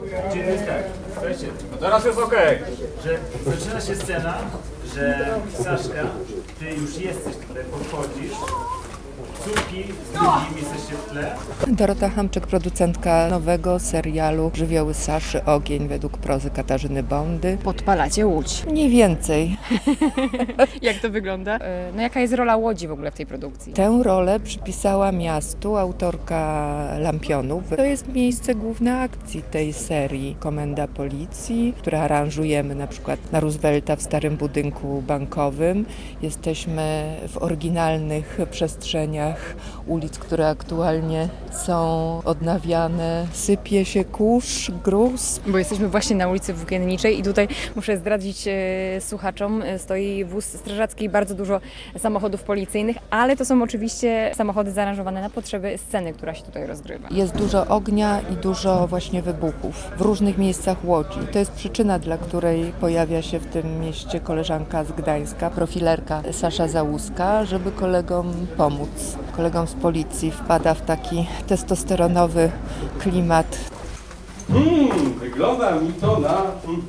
Czyli to jest tak, słuchajcie, No teraz jest okej. że zaczyna się scena, że Saszka, ty już jesteś tutaj, podchodzisz, córki z drugim jesteście w tle. Dorota Hamczyk, producentka nowego serialu Żywioły Saszy, Ogień według prozy Katarzyny Bondy. Podpalacie Łódź. Mniej więcej. Jak to wygląda? No jaka jest rola Łodzi w ogóle w tej produkcji? Tę rolę przypisała miastu autorka Lampionów. To jest miejsce główne akcji tej serii. Komenda Policji, które aranżujemy na przykład na Roosevelta w starym budynku bankowym. Jesteśmy w oryginalnych przestrzeniach ulic, które aktualnie są odnawiane. Sypie się kurz, gruz. Bo jesteśmy właśnie na ulicy Włókienniczej i tutaj muszę zdradzić słuchaczom, stoi wóz strażacki i bardzo dużo samochodów policyjnych, ale to są oczywiście samochody zaaranżowane na potrzeby sceny, która się tutaj rozgrywa. Jest dużo ognia i dużo właśnie wybuchów w różnych miejscach Łodzi. To jest przyczyna, dla której pojawia się w tym mieście koleżanka z Gdańska, profilerka Sasza Załuska, żeby kolegom pomóc. Kolegom z policji wpada w taki testosteronowy klimat. Wygląda mi to na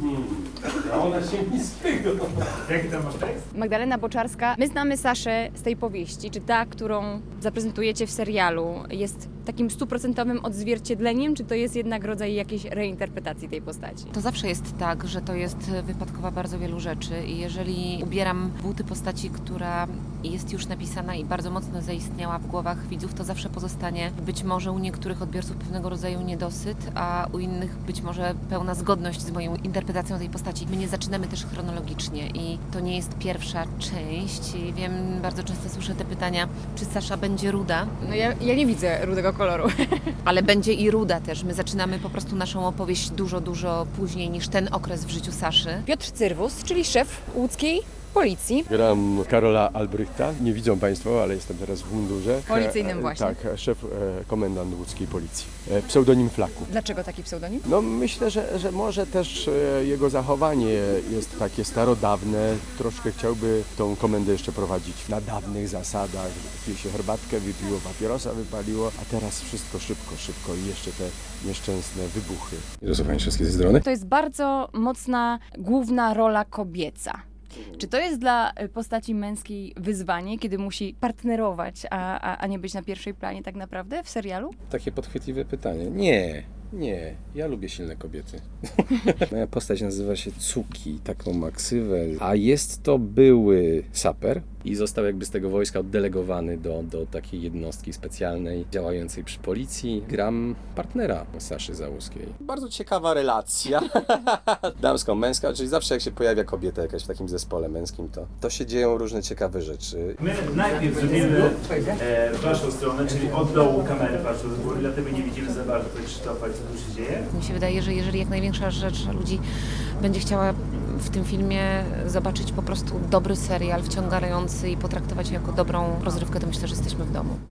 Leona Siemińskiego. Jaki tam masz tekst? Magdalena Boczarska, my znamy Saszę z tej powieści. Czy ta, którą zaprezentujecie w serialu, jest takim 100% odzwierciedleniem, czy to jest jednak rodzaj jakiejś reinterpretacji tej postaci? To zawsze jest tak, że to jest wypadkowa bardzo wielu rzeczy i jeżeli ubieram buty postaci, która jest już napisana i bardzo mocno zaistniała w głowach widzów, to zawsze pozostanie być może u niektórych odbiorców pewnego rodzaju niedosyt, a u innych być może pełna zgodność z moją interpretacją tej postaci. My nie zaczynamy też chronologicznie i to nie jest pierwsza część. I wiem, bardzo często słyszę te pytania, czy Sasza będzie ruda, No ja nie widzę rudego koloru. ale będzie i ruda też. My zaczynamy po prostu naszą opowieść dużo później niż ten okres w życiu Saszy. Piotr Cyrwus, czyli szef łódzkiej policji. Gram Karola Albrychta. Nie widzą Państwo, ale jestem teraz w mundurze. Policyjnym właśnie. Tak, szef komendant łódzkiej policji. Pseudonim Flaku. Dlaczego taki pseudonim? No myślę, że może też jego zachowanie jest takie starodawne. Troszkę chciałby tą komendę jeszcze prowadzić na dawnych zasadach. Pije się herbatkę, wypiło papierosa, wypaliło, a teraz wszystko szybko i jeszcze te nieszczęsne wybuchy. Jarosław Hańczewski z tej strony. To jest bardzo mocna, główna rola kobieca. Czy to jest dla postaci męskiej wyzwanie, kiedy musi partnerować, a nie być na pierwszej planie tak naprawdę w serialu? Takie podchwytliwe pytanie. Nie, ja lubię silne kobiety. Moja postać nazywa się Cuki, taką ma ksywę, a jest to były saper i został jakby z tego wojska oddelegowany do takiej jednostki specjalnej działającej przy policji. Gram partnera Saszy Załuskiej. Bardzo ciekawa relacja, damsko-męska, czyli zawsze jak się pojawia kobieta jakaś w takim zespole męskim, to się dzieją różne ciekawe rzeczy. My najpierw zrobimy waszą stronę, czyli od dołu kamery patrzą z góry, dlatego nie widzimy za bardzo Krzysztofa, co tu się dzieje. Mi się wydaje, że jeżeli jak największa rzecz ludzi będzie chciała w tym filmie zobaczyć po prostu dobry serial, wciągający i potraktować jako dobrą rozrywkę, to myślę, że jesteśmy w domu.